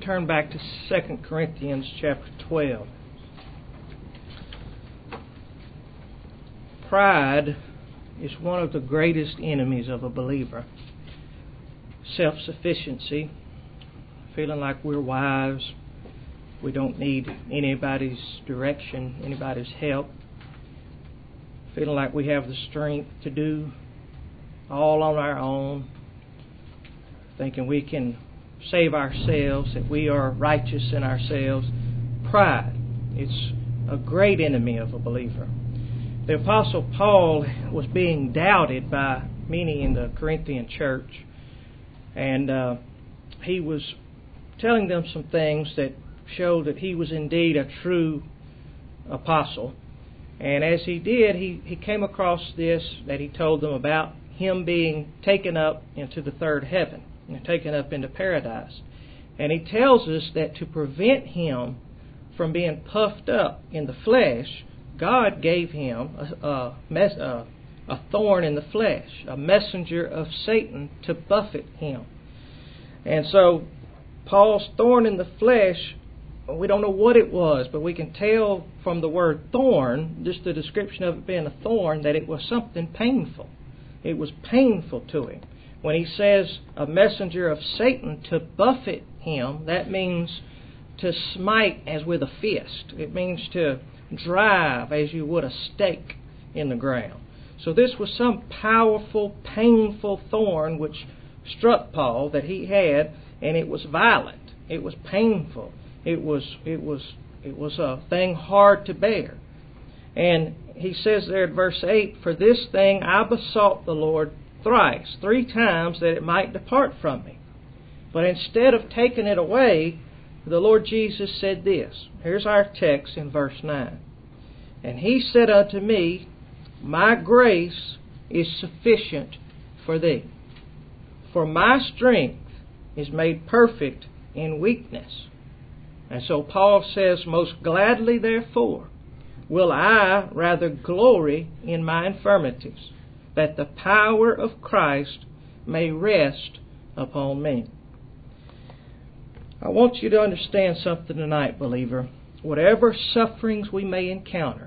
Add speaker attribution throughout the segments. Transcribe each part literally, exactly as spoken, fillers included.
Speaker 1: turn back to Second Corinthians chapter twelve. Pride is one of the greatest enemies of a believer. Self-sufficiency, feeling like we're wise, we don't need anybody's direction, anybody's help, feeling like we have the strength to do all on our own, thinking we can save ourselves, that we are righteous in ourselves. Pride, it's a great enemy of a believer. The Apostle Paul was being doubted by many in the Corinthian church, and uh, he was telling them some things that showed that he was indeed a true apostle. And as he did, he, he came across this that he told them about him being taken up into the third heaven, and taken up into paradise. And he tells us that to prevent him from being puffed up in the flesh, God gave him a, a, mes- a, a thorn in the flesh, a messenger of Satan to buffet him. And so Paul's thorn in the flesh, we don't know what it was, but we can tell from the word thorn, just the description of it being a thorn, that it was something painful. It was painful to him. When he says a messenger of Satan to buffet him, that means to smite as with a fist. It means to drive as you would a stake in the ground. So this was some powerful, painful thorn which struck Paul that he had, and it was violent. It was painful. It was it was it was a thing hard to bear. And he says there at verse eight, "For this thing I besought the Lord thrice, three times, that it might depart from me. But instead of taking it away, the Lord Jesus said this." Here's our text in verse nine. "And he said unto me, My grace is sufficient for thee. For my strength is made perfect in weakness." And so Paul says, "Most gladly, therefore, will I rather glory in my infirmities, that the power of Christ may rest upon me." I want you to understand something tonight, believer. Whatever sufferings we may encounter,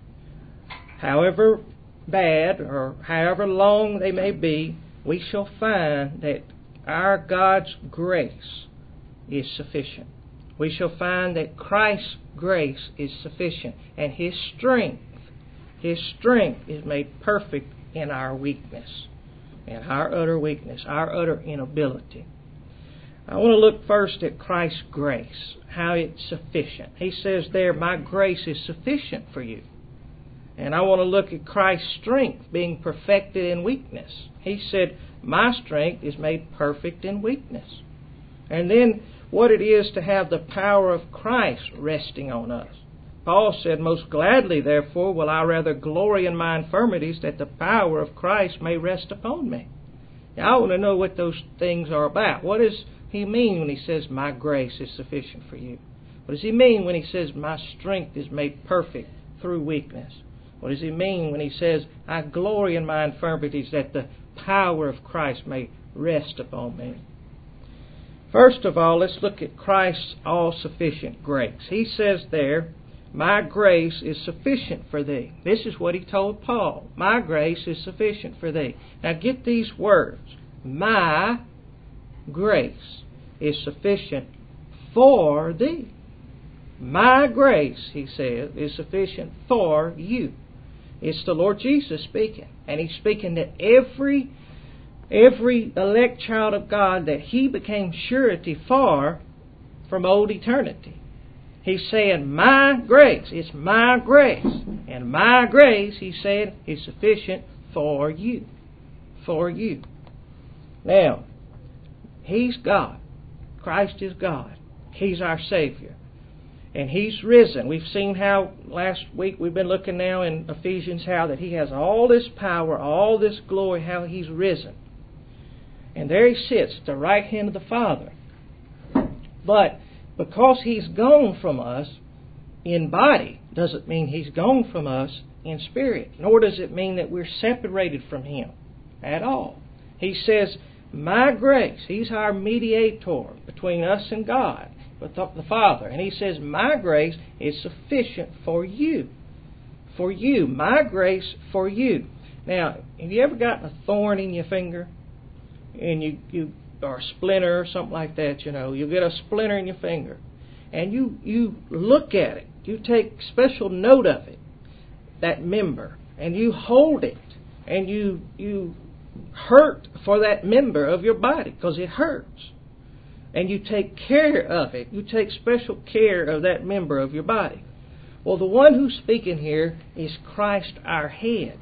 Speaker 1: however bad or however long they may be, we shall find that our God's grace is sufficient. We shall find that Christ's grace is sufficient, and His strength, His strength is made perfect in our weakness, in our utter weakness, our utter inability. I want to look first at Christ's grace, how it's sufficient. He says there, "My grace is sufficient for you." And I want to look at Christ's strength being perfected in weakness. He said, "My strength is made perfect in weakness." And then what it is to have the power of Christ resting on us. Paul said, "Most gladly, therefore, will I rather glory in my infirmities, that the power of Christ may rest upon me." Now, I want to know what those things are about. What does he mean when he says, "My grace is sufficient for you"? What does he mean when he says, "My strength is made perfect through weakness"? What does he mean when he says, "I glory in my infirmities, that the power of Christ may rest upon me"? First of all, let's look at Christ's all-sufficient grace. He says there, "My grace is sufficient for thee." This is what he told Paul. My grace is sufficient for thee. Now get these words. My grace is sufficient for thee. My grace, he says, is sufficient for you. It's the Lord Jesus speaking. And He's speaking to every every elect child of God that He became surety for from old eternity. He's saying, my grace, it's my grace. And my grace, He said, is sufficient for you. For you. Now, He's God. Christ is God. He's our Savior. And He's risen. We've seen how last week we've been looking now in Ephesians how that He has all this power, all this glory, how He's risen. And there He sits at the right hand of the Father. But because He's gone from us in body, doesn't mean He's gone from us in spirit. Nor does it mean that we're separated from Him at all. He says, my grace, He's our mediator between us and God. but the, the Father. And He says, my grace is sufficient for you. For you. My grace for you. Now, have you ever gotten a thorn in your finger? And you, you or a splinter or something like that, you know. You get a splinter in your finger. And you, you look at it. You take special note of it, that member. And you hold it. And you you hurt for that member of your body because it hurts. And you take care of it. You take special care of that member of your body. Well, the one who's speaking here is Christ our head.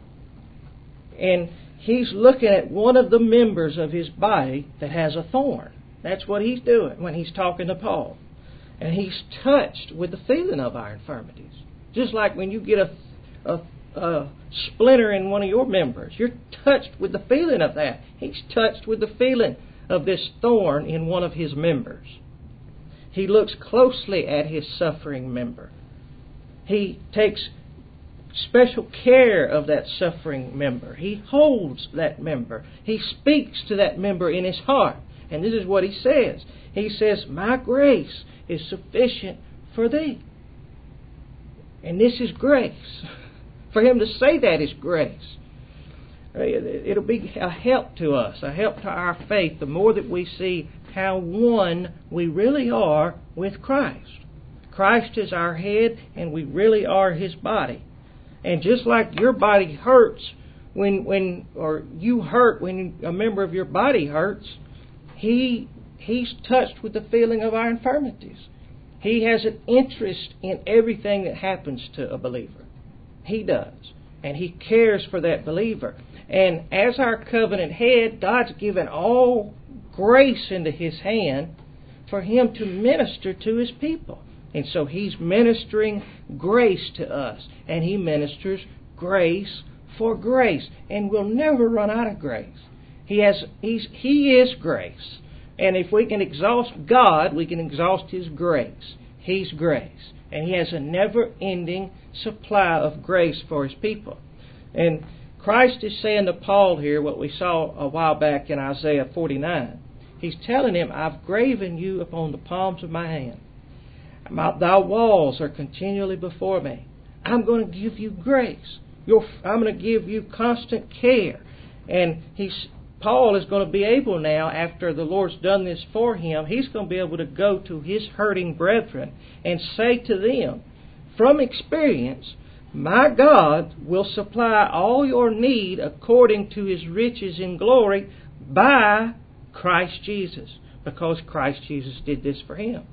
Speaker 1: And He's looking at one of the members of His body that has a thorn. That's what He's doing when He's talking to Paul. And He's touched with the feeling of our infirmities. Just like when you get a, a a splinter in one of your members. You're touched with the feeling of that. He's touched with the feeling of this thorn in one of His members. He looks closely at His suffering member. He takes special care of that suffering member. He holds that member. He speaks to that member in His heart. And this is what He says. He says, my grace is sufficient for thee. And this is grace. For Him to say that is grace. It'll be a help to us, a help to our faith, the more that we see how one we really are with Christ. Christ is our head, and we really are His body. And just like your body hurts when, when or you hurt when a member of your body hurts, He He's touched with the feeling of our infirmities. He has an interest in everything that happens to a believer. He does. And He cares for that believer. And as our covenant head, God's given all grace into His hand for Him to minister to His people. And so He's ministering grace to us. And He ministers grace for grace. And we'll never run out of grace. He has, he's, He is grace. And if we can exhaust God, we can exhaust His grace. He's grace. And He has a never-ending supply of grace for His people. And Christ is saying to Paul here what we saw a while back in Isaiah forty-nine. He's telling him, I've graven you upon the palms of my hand. My, thy walls are continually before me. I'm going to give you grace. You're, I'm going to give you constant care. And he's Paul is going to be able now, after the Lord's done this for him, he's going to be able to go to his hurting brethren and say to them, from experience, my God will supply all your need according to His riches in glory by Christ Jesus, because Christ Jesus did this for him.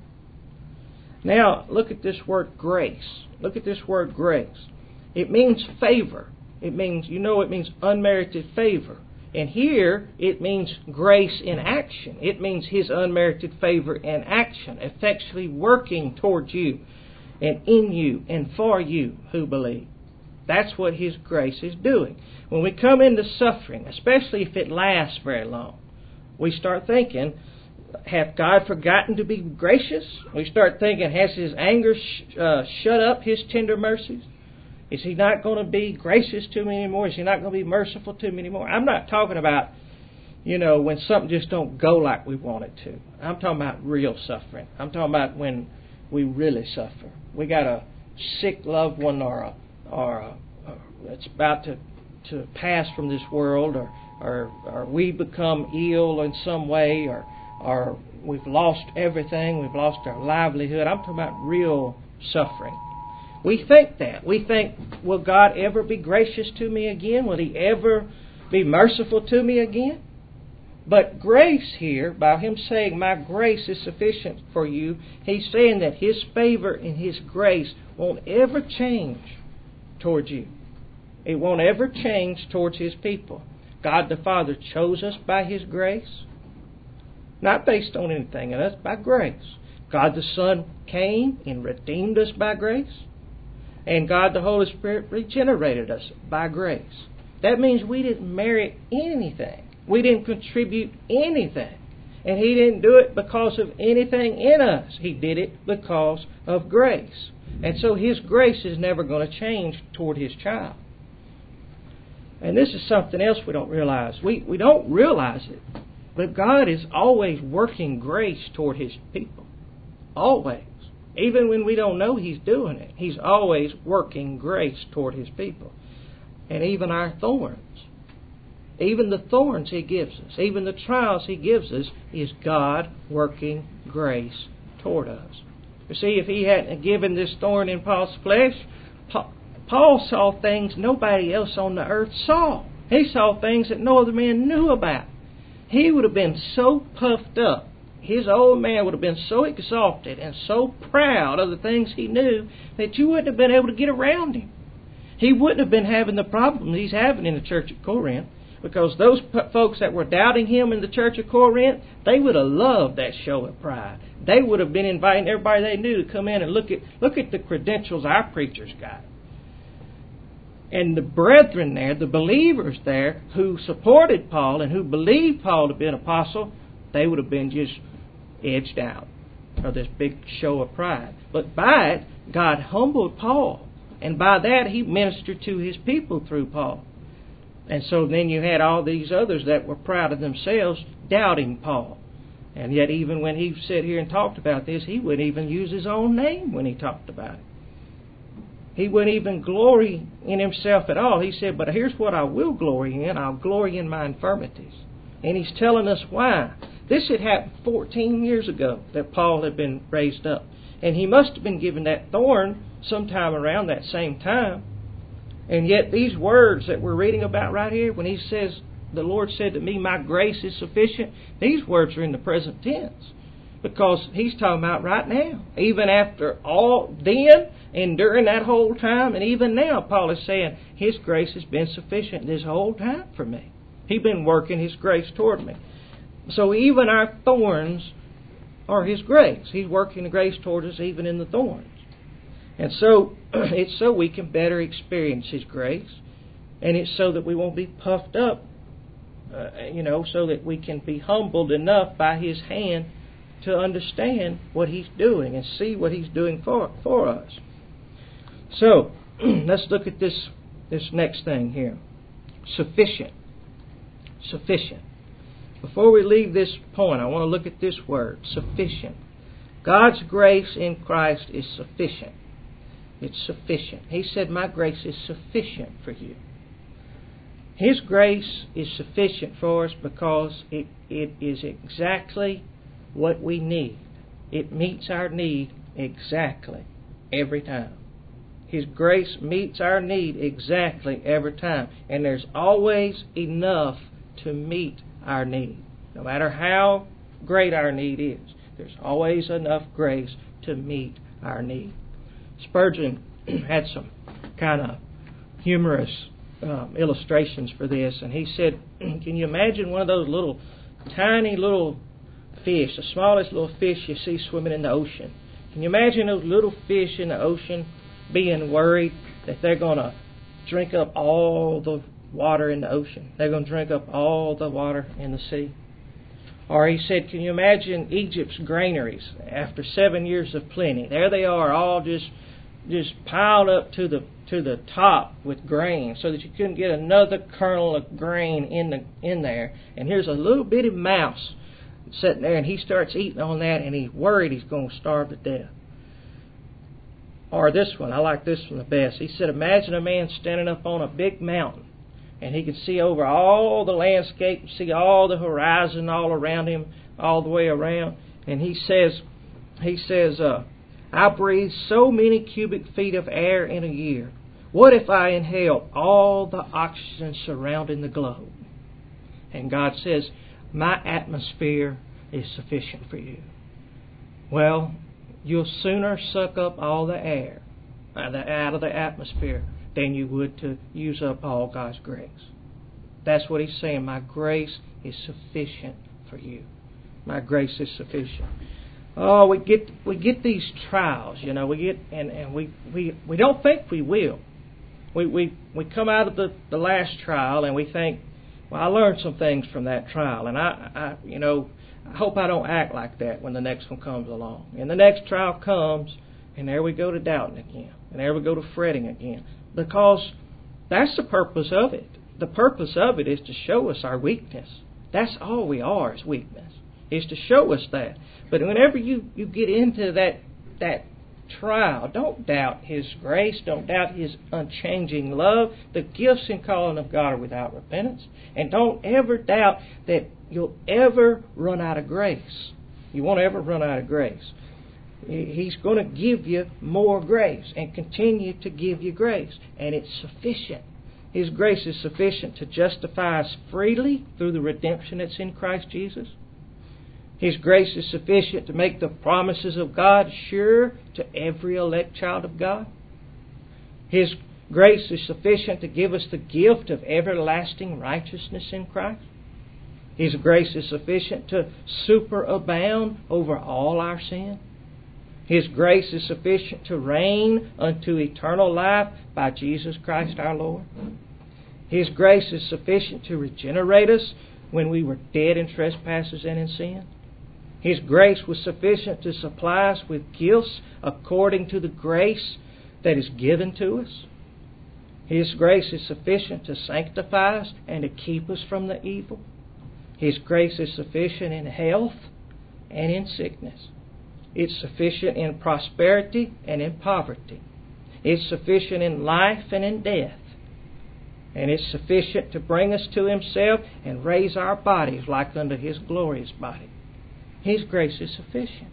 Speaker 1: Now, look at this word grace. Look at this word grace. It means favor. It means, you know, it means unmerited favor. And here, it means grace in action. It means His unmerited favor in action, effectually working towards you and in you and for you who believe. That's what His grace is doing. When we come into suffering, especially if it lasts very long, we start thinking, hath God forgotten to be gracious? We start thinking, has His anger sh- uh, shut up His tender mercies? Is He not going to be gracious to me anymore? Is He not going to be merciful to me anymore? I'm not talking about, you know, when something just don't go like we want it to. I'm talking about real suffering. I'm talking about when we really suffer. We got a sick loved one, or a, or a, it's about to to pass from this world, or or, or we become ill in some way, or or we've lost everything. We've lost our livelihood. I'm talking about real suffering. We think that. We think, will God ever be gracious to me again? Will He ever be merciful to me again? But grace here, by Him saying, my grace is sufficient for you, He's saying that His favor and His grace won't ever change towards you. It won't ever change towards His people. God the Father chose us by His grace, not based on anything in us, by grace. God the Son came and redeemed us by grace. And God the Holy Spirit regenerated us by grace. That means we didn't merit anything. We didn't contribute anything. And He didn't do it because of anything in us. He did it because of grace. And so His grace is never going to change toward His child. And this is something else we don't realize. We, we don't realize it. But God is always working grace toward His people. Always. Even when we don't know He's doing it, He's always working grace toward His people. And even our thorns, even the thorns He gives us, even the trials He gives us, is God working grace toward us. You see, if He hadn't given this thorn in Paul's flesh, Paul saw things nobody else on the earth saw. He saw things that no other man knew about. He would have been so puffed up. His old man would have been so exalted and so proud of the things he knew that you wouldn't have been able to get around him. He wouldn't have been having the problems he's having in the church at Corinth, because those p- folks that were doubting him in the church of Corinth, they would have loved that show of pride. They would have been inviting everybody they knew to come in and look at look at the credentials our preachers got. And the brethren there, the believers there, who supported Paul and who believed Paul to be an apostle, they would have been just edged out of this big show of pride. But by it, God humbled Paul. And by that, He ministered to His people through Paul. And so then you had all these others that were proud of themselves, doubting Paul. And yet even when he sat here and talked about this, he wouldn't even use his own name when he talked about it. He wouldn't even glory in himself at all. He said, but here's what I will glory in. I'll glory in my infirmities. And he's telling us why. This had happened fourteen years ago that Paul had been raised up. And he must have been given that thorn sometime around that same time. And yet these words that we're reading about right here, when he says, the Lord said to me, my grace is sufficient, these words are in the present tense. Because he's talking about right now. Even after all then and during that whole time, and even now, Paul is saying, His grace has been sufficient this whole time for me. He's been working His grace toward me. So even our thorns are His grace. He's working the grace toward us even in the thorns. And so it's so we can better experience His grace. And it's so that we won't be puffed up, uh, you know, so that we can be humbled enough by His hand to understand what He's doing and see what He's doing for, for us. So, let's look at this, this next thing here. Sufficient. Sufficient. Before we leave this point, I want to look at this word, sufficient. God's grace in Christ is sufficient. It's sufficient. He said, my grace is sufficient for you. His grace is sufficient for us because it, it is exactly what we need. It meets our need exactly every time. His grace meets our need exactly every time. And there's always enough to meet our need. No matter how great our need is, there's always enough grace to meet our need. Spurgeon had some kind of humorous um, illustrations for this. And he said, can you imagine one of those little, tiny little fish, the smallest little fish you see swimming in the ocean? Can you imagine those little fish in the ocean being worried that they're going to drink up all the water in the ocean? They're going to drink up all the water in the sea. Or he said, can you imagine Egypt's granaries after seven years of plenty? There they are, all just just piled up to the to the top with grain, so that you couldn't get another kernel of grain in the in there. And here's a little bitty mouse sitting there, and he starts eating on that, and he's worried he's going to starve to death. Or this one, I like this one the best. He said, imagine a man standing up on a big mountain, and he can see over all the landscape, see all the horizon all around him, all the way around. And he says, he says, uh, I breathe so many cubic feet of air in a year. What if I inhale all the oxygen surrounding the globe? And God says, my atmosphere is sufficient for you. Well, you'll sooner suck up all the air out of the atmosphere than you would to use up all God's grace. That's what He's saying. My grace is sufficient for you. My grace is sufficient. Oh, we get we get these trials, you know, we get and, and we, we, we don't think we will. We we, we come out of the, the last trial and we think, well, I learned some things from that trial, and I, I you know, I hope I don't act like that when the next one comes along. And the next trial comes, and there we go to doubting again. And there we go to fretting again. Because that's the purpose of it. The purpose of it is to show us our weakness. That's all we are, is weakness. is to show us that. But whenever you, you get into that that trial, don't doubt His grace. Don't doubt His unchanging love. The gifts and calling of God are without repentance. And don't ever doubt that you'll ever run out of grace. You won't ever run out of grace. He's going to give you more grace and continue to give you grace. And it's sufficient. His grace is sufficient to justify us freely through the redemption that's in Christ Jesus. His grace is sufficient to make the promises of God sure to every elect child of God. His grace is sufficient to give us the gift of everlasting righteousness in Christ. His grace is sufficient to superabound over all our sin. His grace is sufficient to reign unto eternal life by Jesus Christ our Lord. His grace is sufficient to regenerate us when we were dead in trespasses and in sin. His grace was sufficient to supply us with gifts according to the grace that is given to us. His grace is sufficient to sanctify us and to keep us from the evil. His grace is sufficient in health and in sickness. It's sufficient in prosperity and in poverty. It's sufficient in life and in death. And it's sufficient to bring us to Himself and raise our bodies like unto His glorious body. His grace is sufficient.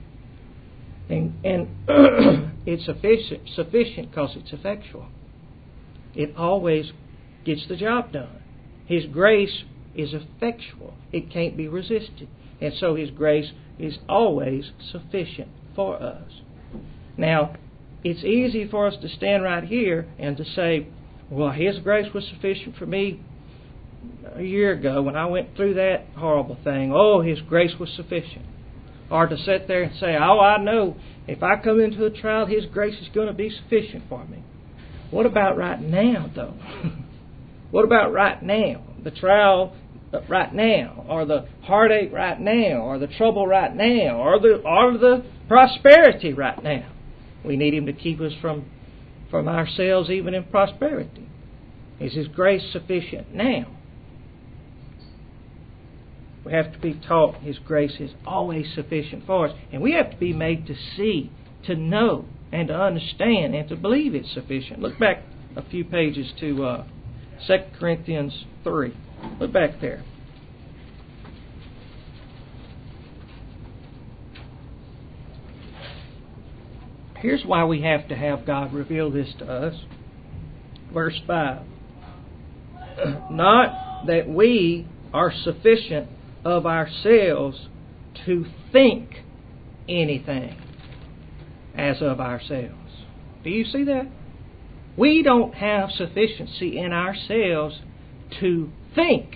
Speaker 1: And, and it's sufficient sufficient because it's effectual. It always gets the job done. His grace is effectual. It can't be resisted. And so His grace is always sufficient for us. Now, it's easy for us to stand right here and to say, well, His grace was sufficient for me a year ago when I went through that horrible thing. Oh, His grace was sufficient. Or to sit there and say, oh, I know if I come into a trial, His grace is going to be sufficient for me. What about right now, though? What about right now? The trial right now, or the heartache right now, or the trouble right now, or the or the prosperity right now. We need Him to keep us from, from ourselves even in prosperity. Is His grace sufficient now? We have to be taught His grace is always sufficient for us. And we have to be made to see, to know, and to understand, and to believe it's sufficient. Look back a few pages to uh, Second Corinthians three. Look back there. Here's why we have to have God reveal this to us. Verse five. Not that we are sufficient of ourselves to think anything as of ourselves. Do you see that? We don't have sufficiency in ourselves to think.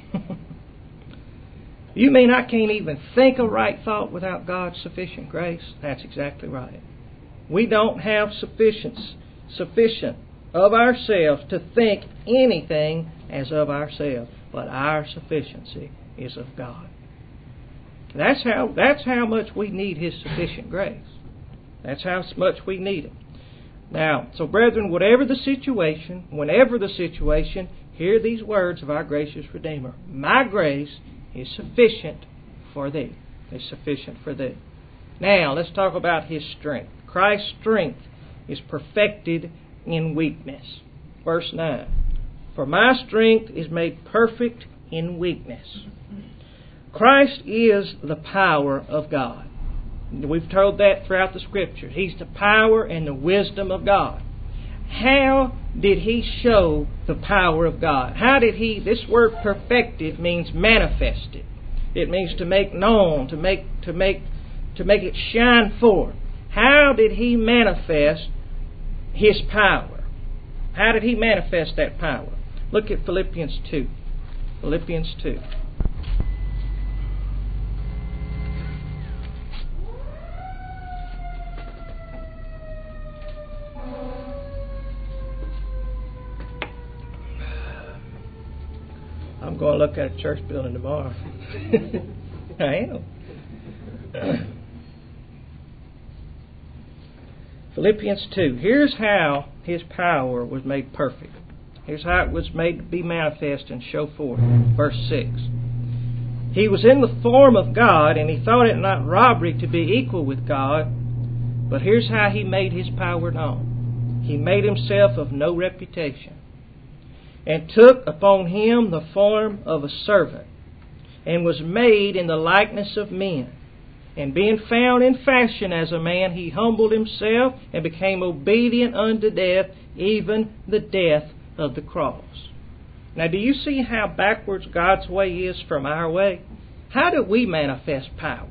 Speaker 1: You mean I can't even think a right thought without God's sufficient grace? That's exactly right. We don't have sufficiency, sufficient of ourselves to think anything as of ourselves, but our sufficiency is of God. That's how that's how much we need His sufficient grace. That's how much we need it. Now, so brethren, whatever the situation, whenever the situation, hear these words of our gracious Redeemer. My grace is sufficient for thee. Is sufficient for thee. Now, let's talk about His strength. Christ's strength is perfected in weakness. Verse nine. For my strength is made perfect in weakness. Christ is the power of God. We've told that throughout the Scriptures. He's the power and the wisdom of God. How did He show the power of God? How did He, this word perfected means manifested. It means to make known, to make, to make, to make it shine forth. How did He manifest His power? How did He manifest that power? Look at Philippians two. Philippians two. I'm going to look at a church building tomorrow. I am. Philippians two. Here's how His power was made perfect. Here's how it was made to be manifest and show forth. Verse six. He was in the form of God, and he thought it not robbery to be equal with God. But here's how he made his power known. He made himself of no reputation, and took upon him the form of a servant, and was made in the likeness of men. And being found in fashion as a man, he humbled himself and became obedient unto death, even the death of the cross. Now, do you see how backwards God's way is from our way? How do we manifest power?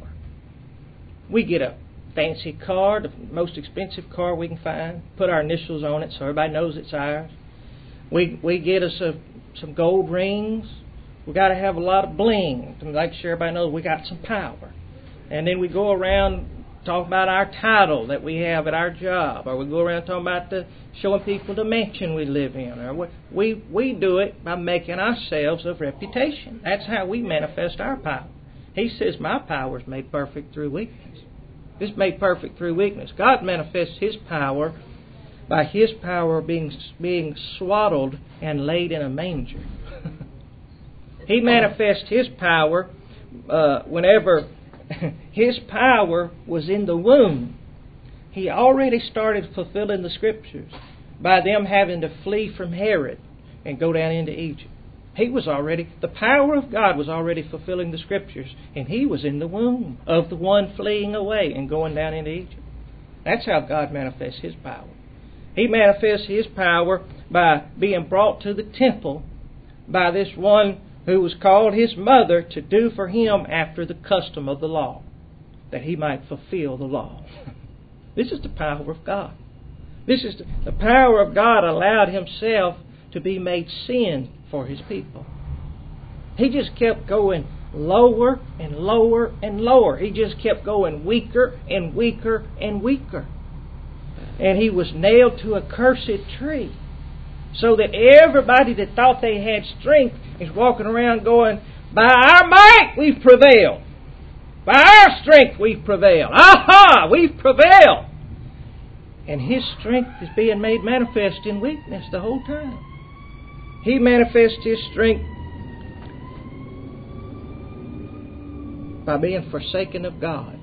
Speaker 1: We get a fancy car, the most expensive car we can find, put our initials on it so everybody knows it's ours. We we get us a, some gold rings. We got to have a lot of bling to make sure everybody knows we got some power. And then we go around talking about our title that we have at our job, or we go around talking about the showing people the mansion we live in. Or we, we we do it by making ourselves of reputation. That's how we manifest our power. He says, my power is made perfect through weakness. It's made perfect through weakness. God manifests His power by His power being being swaddled and laid in a manger. He manifests His power uh, whenever His power was in the womb. He already started fulfilling the Scriptures by them having to flee from Herod and go down into Egypt. He was already, the power of God was already fulfilling the Scriptures, and He was in the womb of the one fleeing away and going down into Egypt. That's how God manifests His power. He manifests His power by being brought to the temple by this one who was called His mother to do for Him after the custom of the law, that He might fulfill the law. This is the power of God. This is the, the power of God allowed Himself to be made sin for His people. He just kept going lower and lower and lower. He just kept going weaker and weaker and weaker. And He was nailed to a cursed tree, so that everybody that thought they had strength is walking around going, by our might we've prevailed. By our strength we've prevailed. Aha! We've prevailed. And His strength is being made manifest in weakness the whole time. He manifests His strength by being forsaken of God,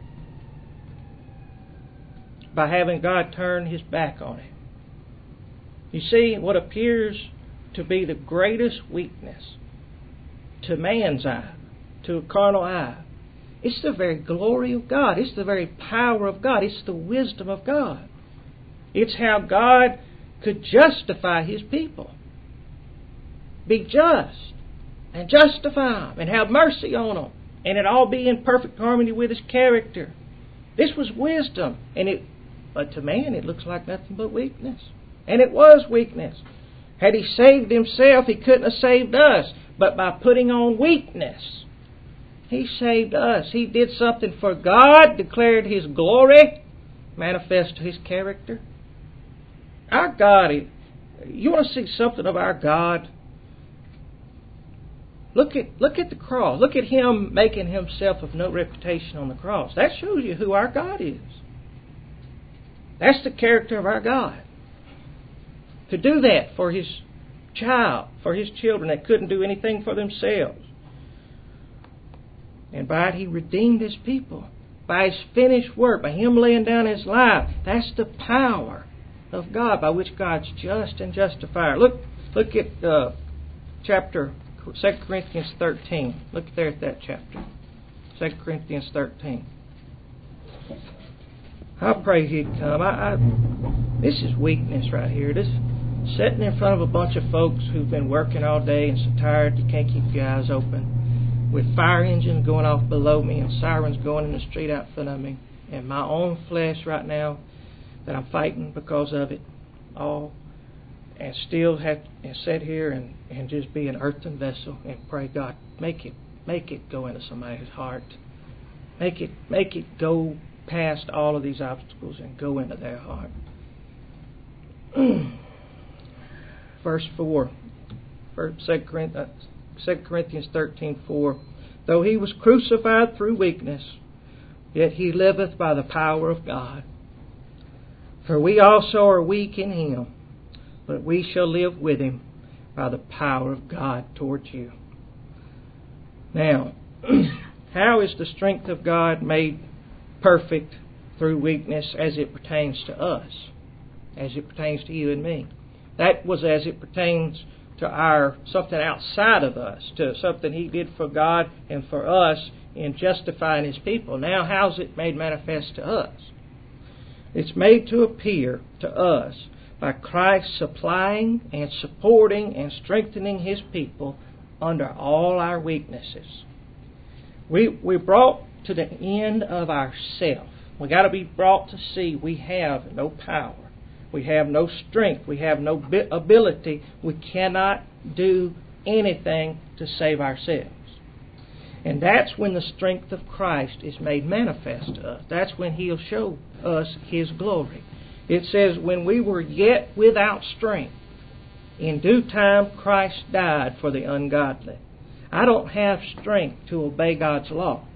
Speaker 1: by having God turn His back on Him. You see, what appears to be the greatest weakness to man's eye, to a carnal eye, it's the very glory of God. It's the very power of God. It's the wisdom of God. It's how God could justify His people. Be just and justify them and have mercy on them, and it all be in perfect harmony with His character. This was wisdom, and it, but to man it looks like nothing but weakness. And it was weakness. Had He saved Himself, He couldn't have saved us. But by putting on weakness, He saved us. He did something for God, declared His glory, manifest His character. Our God, you want to see something of our God? Look at, look at the cross. Look at Him making Himself of no reputation on the cross. That shows you who our God is. That's the character of our God. To do that for His child, for His children that couldn't do anything for themselves. And by it He redeemed His people. By His finished work, by Him laying down His life. That's the power of God by which God's just and justifier. Look, look at uh, chapter Second Corinthians thirteen. Look there at that chapter. Second Corinthians thirteen. I pray He'd come. I, I, this is weakness right here. This sitting in front of a bunch of folks who've been working all day and so tired you can't keep your eyes open, with fire engines going off below me and sirens going in the street out front of me, and my own flesh right now that I'm fighting because of it all, and still have and sit here and, and just be an earthen vessel and pray, God, make it make it go into somebody's heart. Make it make it go past all of these obstacles and go into their heart. Verse four, Second Corinthians thirteen four. Though He was crucified through weakness, yet He liveth by the power of God. For we also are weak in Him, but we shall live with Him by the power of God towards you. Now, How is the strength of God made perfect through weakness as it pertains to us, as it pertains to you and me? That was as it pertains to our something outside of us, to something He did for God and for us in justifying His people. Now, how's it made manifest to us? It's made to appear to us by Christ supplying and supporting and strengthening His people under all our weaknesses. We, we're brought to the end of ourself. We've got to be brought to see we have no power. We have no strength. We have no ability. We cannot do anything to save ourselves. And that's when the strength of Christ is made manifest to us. That's when He'll show us His glory. It says, when we were yet without strength, in due time Christ died for the ungodly. I don't have strength to obey God's law.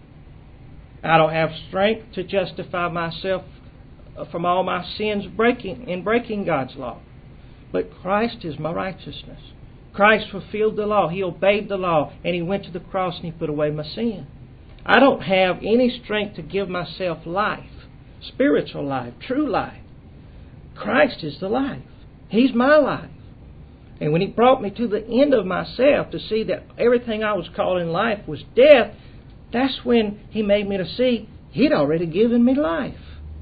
Speaker 1: I don't have strength to justify myself from all my sins breaking in breaking God's law. But Christ is my righteousness. Christ fulfilled the law. He obeyed the law, and He went to the cross and He put away my sin. I don't have any strength to give myself life, spiritual life, true life. Christ is the life. He's my life. And when He brought me to the end of myself to see that everything I was calling life was death, that's when He made me to see He'd already given me life.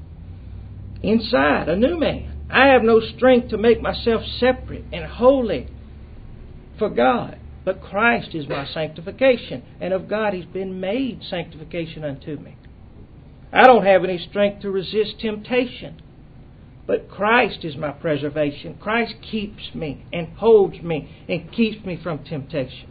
Speaker 1: Inside, a new man. I have no strength to make myself separate and holy for God. But Christ is my sanctification. And of God He's been made sanctification unto me. I don't have any strength to resist temptation. But Christ is my preservation. Christ keeps me and holds me and keeps me from temptation.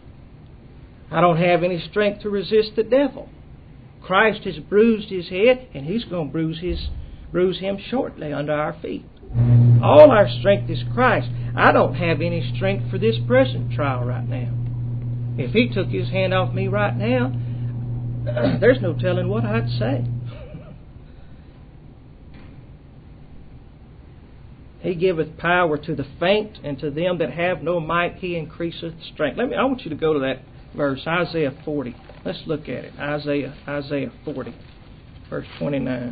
Speaker 1: I don't have any strength to resist the devil. Christ has bruised his head, and He's going to bruise his bruise him shortly under our feet. All our strength is Christ. I don't have any strength for this present trial right now. If He took His hand off me right now, there's no telling what I'd say. He giveth power to the faint, and to them that have no might He increaseth strength. Let me. I want you to go to that verse, Isaiah forty. Let's look at it. Isaiah Isaiah forty, verse twenty-nine.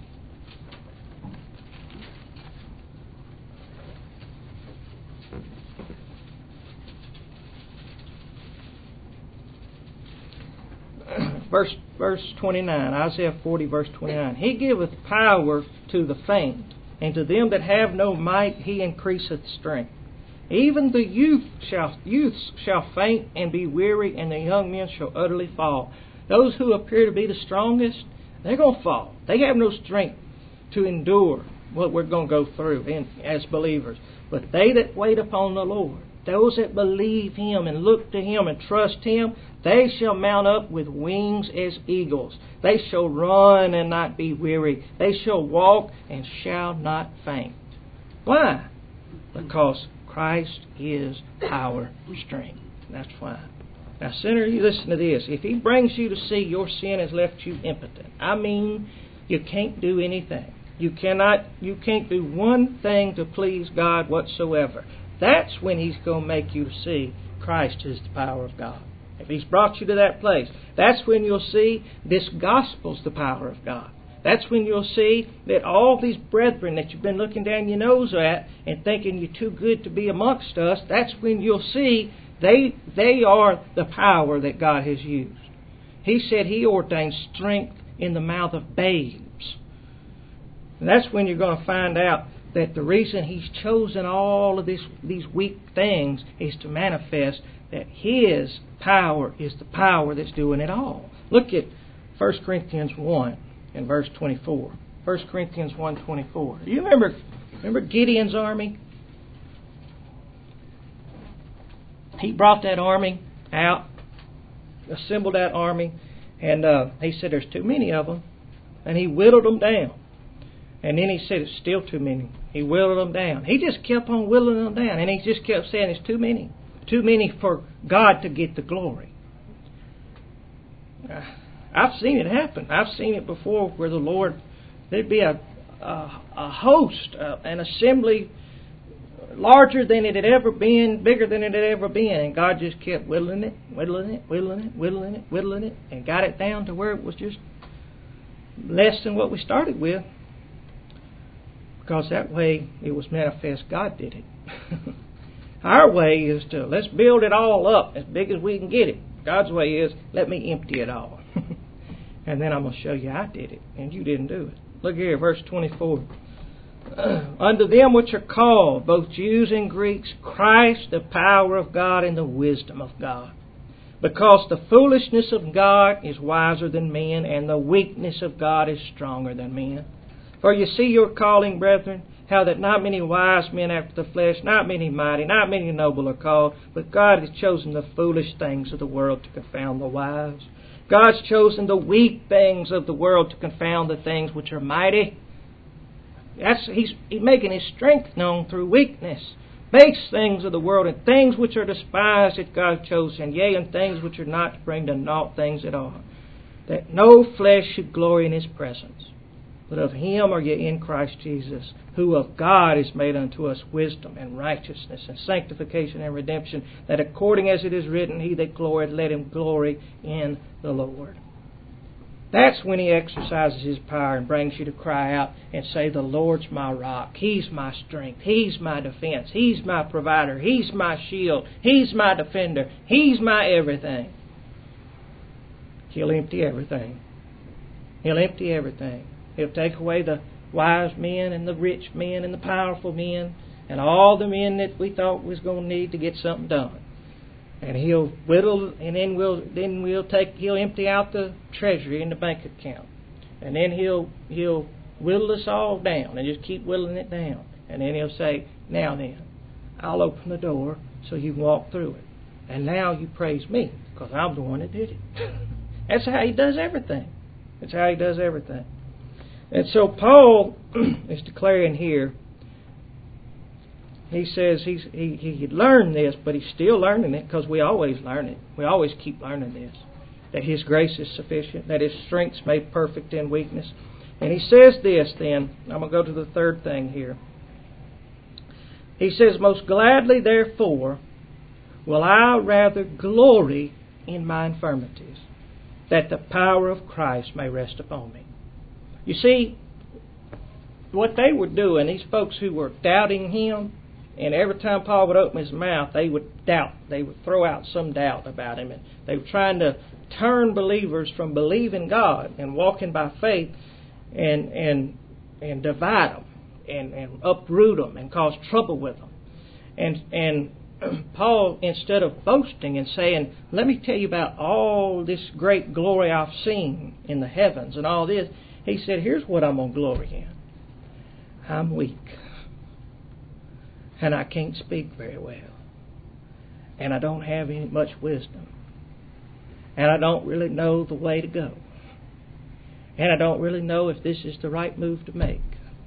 Speaker 1: Verse verse twenty-nine, Isaiah forty, verse twenty-nine. He giveth power to the faint, and to them that have no might He increaseth strength. Even the youth shall youths shall faint and be weary, and the young men shall utterly fall. Those who appear to be the strongest, they're going to fall. They have no strength to endure what we're going to go through in, as believers. But they that wait upon the Lord, those that believe Him and look to Him and trust Him, they shall mount up with wings as eagles. They shall run and not be weary. They shall walk and shall not faint. Why? Because Christ is our strength. That's why. Now, sinner, you listen to this. If He brings you to see your sin has left you impotent, I mean, you can't do anything. You cannot. You can't do one thing to please God whatsoever. That's when He's going to make you to see Christ is the power of God. If He's brought you to that place, that's when you'll see this gospel's the power of God. That's when you'll see that all these brethren that you've been looking down your nose at and thinking you're too good to be amongst us, that's when you'll see they they are the power that God has used. He said He ordained strength in the mouth of babes. And that's when you're going to find out that the reason He's chosen all of this, these weak things is to manifest that His power is the power that's doing it all. Look at First Corinthians one and verse twenty-four. First Corinthians one twenty-four. You remember, remember Gideon's army? He brought that army out, assembled that army, and uh, he said there's too many of them, and he whittled them down. And then he said it's still too many. He whittled them down. He just kept on whittling them down, and he just kept saying it's too many. Too many for God to get the glory. Uh, I've seen it happen. I've seen it before where the Lord, there'd be a, a, a host, uh, an assembly larger than it had ever been, bigger than it had ever been. And God just kept whittling it, whittling it, whittling it, whittling it, whittling it, and got it down to where it was just less than what we started with. Because that way it was manifest God did it. Our way is to, let's build it all up as big as we can get it. God's way is, let me empty it all. And then I'm going to show you I did it, and you didn't do it. Look here, verse twenty-four. Unto them which are called, both Jews and Greeks, Christ the power of God and the wisdom of God. Because the foolishness of God is wiser than men, and the weakness of God is stronger than men. For you see your calling, brethren, how that not many wise men after the flesh, not many mighty, not many noble are called, but God has chosen the foolish things of the world to confound the wise. God's chosen the weak things of the world to confound the things which are mighty. That's, he's, he's making His strength known through weakness. Base things of the world and things which are despised that God has chosen, yea, and things which are not, to bring to naught things that are, that no flesh should glory in His presence. But of Him are ye in Christ Jesus, who of God is made unto us wisdom and righteousness and sanctification and redemption, that according as it is written, He that glorieth, let him glory in the Lord. That's when He exercises His power and brings you to cry out and say, the Lord's my rock, He's my strength, He's my defense, He's my provider, He's my shield, He's my defender, He's my everything. He'll empty everything. He'll empty everything. He'll take away the wise men and the rich men and the powerful men and all the men that we thought was going to need to get something done. And He'll whittle, and then we'll then we'll take He'll empty out the treasury in the bank account, and then He'll He'll whittle us all down and just keep whittling it down, and then He'll say, now then, I'll open the door so you can walk through it, and now you praise Me because I'm the one that did it. That's how He does everything. That's how He does everything. And so Paul is declaring here, he says he's, he he had learned this, but he's still learning it because we always learn it. We always keep learning this. That His grace is sufficient, that His strength's made perfect in weakness. And he says this then, I'm going to go to the third thing here. He says, most gladly therefore will I rather glory in my infirmities, that the power of Christ may rest upon me. You see, what they were doing, these folks who were doubting Him, and every time Paul would open his mouth, they would doubt. They would throw out some doubt about Him. And they were trying to turn believers from believing God and walking by faith and and and divide them and, and uproot them and cause trouble with them. And and Paul, instead of boasting and saying, let me tell you about all this great glory I've seen in the heavens and all this, he said, here's what I'm going to glory in. I'm weak. And I can't speak very well. And I don't have any much wisdom. And I don't really know the way to go. And I don't really know if this is the right move to make.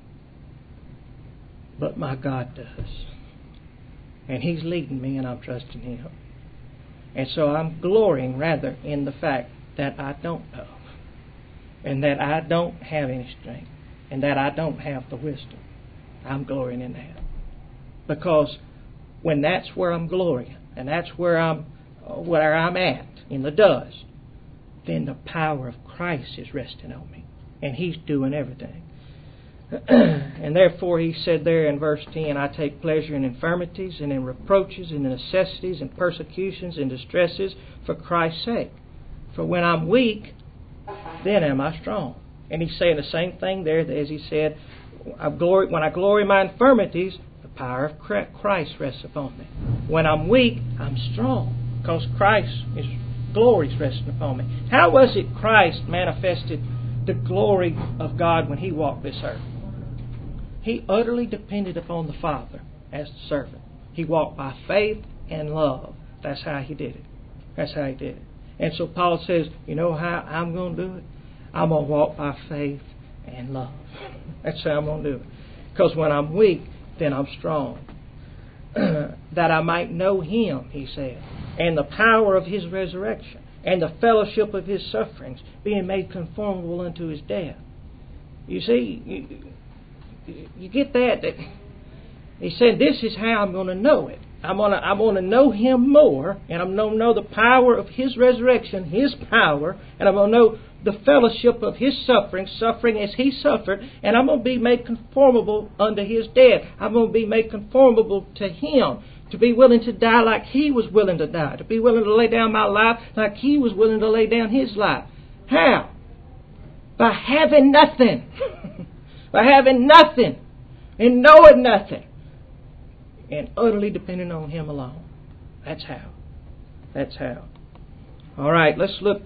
Speaker 1: But my God does. And He's leading me and I'm trusting Him. And so I'm glorying rather in the fact that I don't know. And that I don't have any strength. And that I don't have the wisdom. I'm glorying in that. Because when that's where I'm glorying, and that's where I'm where I'm at, in the dust, then the power of Christ is resting on me. And He's doing everything. And therefore He said there in verse ten, I take pleasure in infirmities and in reproaches and in necessities and persecutions and distresses for Christ's sake. For when I'm weak, then am I strong. And He's saying the same thing there as He said, I glory, when I glory in my infirmities, the power of Christ rests upon me. When I'm weak, I'm strong because Christ is glory is resting upon me. How was it Christ manifested the glory of God when He walked this earth? He utterly depended upon the Father as the servant. He walked by faith and love. That's how He did it. That's how He did it. And so Paul says, you know how I'm going to do it? I'm going to walk by faith and love. That's how I'm going to do it. Because when I'm weak, then I'm strong. That I might know Him, he said, and the power of His resurrection, and the fellowship of His sufferings, being made conformable unto His death. You see, you, you get that, that He said, this is how I'm going to know it. I'm going to I'm going to know Him more, and I'm going to know the power of His resurrection, His power, and I'm going to know the fellowship of His suffering, suffering as He suffered, and I'm going to be made conformable unto His death. I'm going to be made conformable to Him, to be willing to die like He was willing to die, to be willing to lay down my life like He was willing to lay down His life. How? By having nothing. By having nothing and knowing nothing. And utterly dependent on Him alone. That's how. That's how. All right, let's look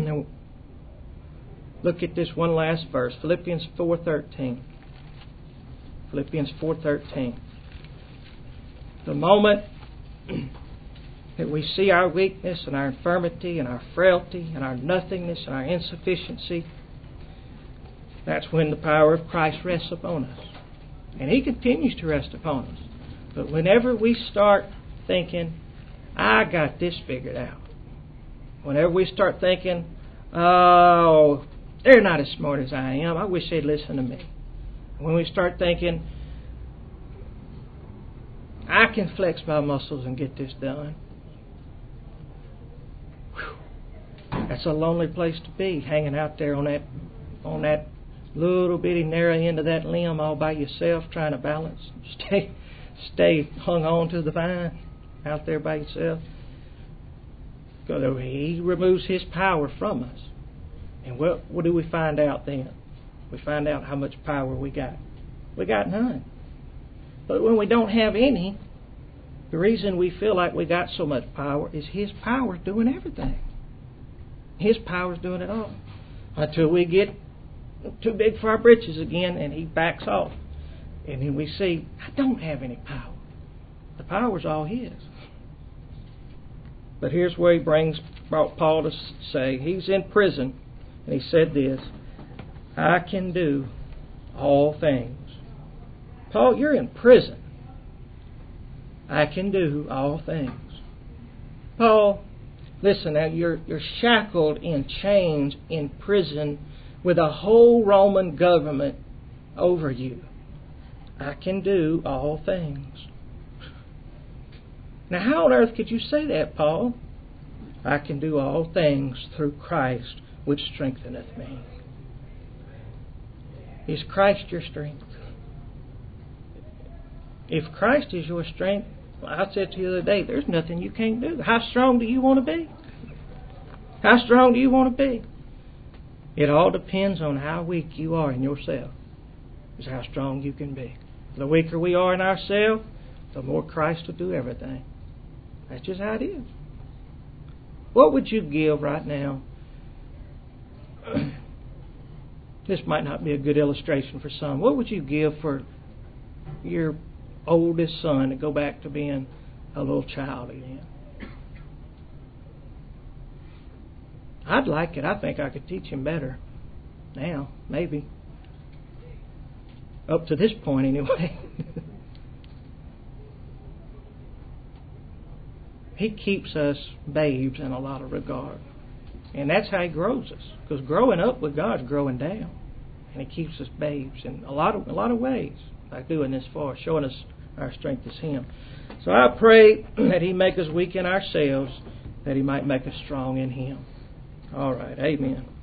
Speaker 1: look at this one last verse. Philippians four thirteen. Philippians four thirteen. The moment that we see our weakness and our infirmity and our frailty and our nothingness and our insufficiency, that's when the power of Christ rests upon us. And He continues to rest upon us. But whenever we start thinking, I got this figured out. Whenever we start thinking, oh, they're not as smart as I am. I wish they'd listen to me. When we start thinking, I can flex my muscles and get this done. Whew. That's a lonely place to be, hanging out there on that on that little bitty narrow end of that limb all by yourself, trying to balance. Stay stay hung on to the vine out there by yourself. Because He removes His power from us. And what, what do we find out then? We find out how much power we got. We got none. But when we don't have any, the reason we feel like we got so much power is His power doing everything. His power's doing it all. Until we get too big for our britches again and He backs off. And then we see, I don't have any power. The power's all His. But here's where he brings brought Paul to say, he's in prison, and he said this, I can do all things. Paul, you're in prison. I can do all things. Paul, listen now, you're, you're shackled in chains in prison with a whole Roman government over you. I can do all things. Now, how on earth could you say that, Paul? I can do all things through Christ, which strengtheneth me. Is Christ your strength? If Christ is your strength, I said to you the other day, there's nothing you can't do. How strong do you want to be? How strong do you want to be? It all depends on how weak you are in yourself, is how strong you can be. The weaker we are in ourselves, the more Christ will do everything. That's just how it is. What would you give right now? This might not be a good illustration for some. What would you give for your oldest son to go back to being a little child again? I'd like it. I think I could teach him better now, maybe. Up to this point, anyway. He keeps us babes in a lot of regard. And that's how He grows us. Because growing up with God is growing down. And He keeps us babes in a lot of a lot of ways. By doing this for us, showing us our strength is Him. So I pray that He make us weak in ourselves, that He might make us strong in Him. All right. Amen.